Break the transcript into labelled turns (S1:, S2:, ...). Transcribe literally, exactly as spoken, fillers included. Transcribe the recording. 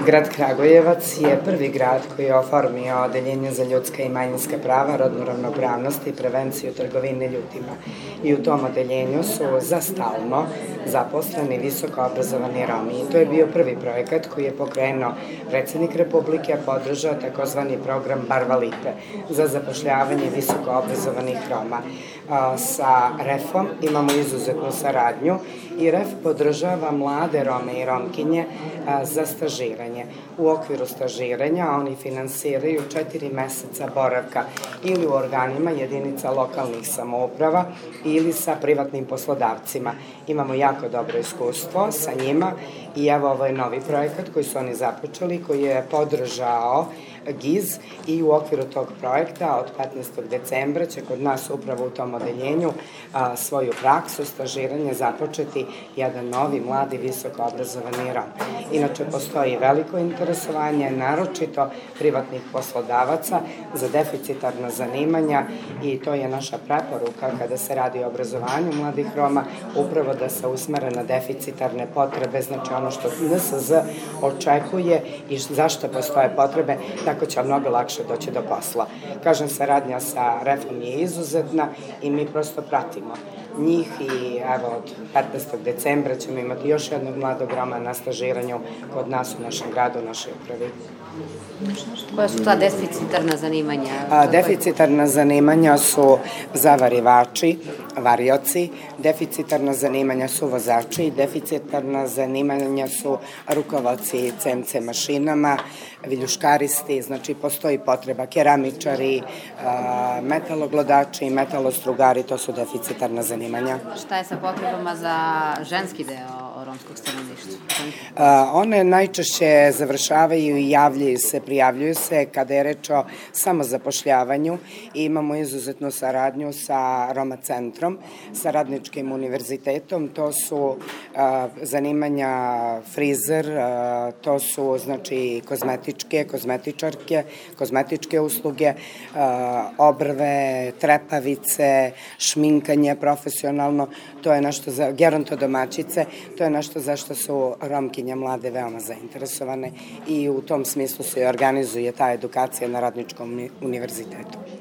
S1: Grad Kragujevac je prvi grad koji je oformio Odeljenje za ljudska i manjinska prava, rodnu ravnopravnost i prevenciju trgovine ljudima. I u tom odeljenju su za stalno zaposleni visoko obrazovani Romi. I to je bio prvi projekat koji je pokrenuo predsednik Republike, a podržao takozvani program Barva Lipe za zapošljavanje visoko obrazovanih Roma. Sa R E F-om imamo izuzetnu saradnju i R E F podržava mlade Rome i Romkinje za stažiranje. U okviru stažiranja oni finansiraju četiri meseca boravka ili u organima jedinica lokalnih samouprava ili sa privatnim poslodavcima. Imamo jako dobro iskustvo sa njima i evo ovo je novi projekat koji su oni započeli, koji je podržao G I Z i u okviru tog projekta od petnaestog decembra će kod nas upravo u tom odeljenju svoju praksu, stažiranje započeti jedan novi, mladi, visoko obrazovani Rom. Inače, postoji veliko interesovanje, naročito privatnih poslodavaca za deficitarna zanimanja i to je naša preporuka kada se radi o obrazovanju mladih Roma, upravo da se usmere na deficitarne potrebe, znači ono što N S Z očekuje i zašto postoje potrebe, tako će mnogo lakše doći do posla. Kažem, saradnja sa R E F-om je izuzetna i mi prosto pratimo njih i evo od petnaestog decembra ćemo imati još jednog mladog Roma na stažiranju kod nas u našem gradu, u našoj upravi.
S2: Koja su ta deficitarna zanimanja?
S1: Deficitarna zanimanja su zavarivači, varioci, deficitarna zanimanja su vozači, deficitarna zanimanja su rukovaoci C N C mašinama, viljuškaristi, znači postoji potreba, keramičari, metaloglodači, metalostrugari, to su deficitarna zanimanja.
S2: Šta je sa potrebama za ženski deo romskog stanovništva?
S1: One najčešće završavaju i javljaju se, prijavljuju se kada je reč o samozapošljavanju i imamo izuzetnu saradnju sa Roma centrom, sa Radničkim univerzitetom. To su zanimanja frizer, to su znači kozmetičke, kozmetičarke, kozmetičke usluge, obrve, trepavice, šminkanje profesionalno, to je nešto za gerontodomaćice, to je nešto za što su Romkinje mlade veoma zainteresovane i u tom smislu se organizuje ta edukacija na Radničkom univerzitetu.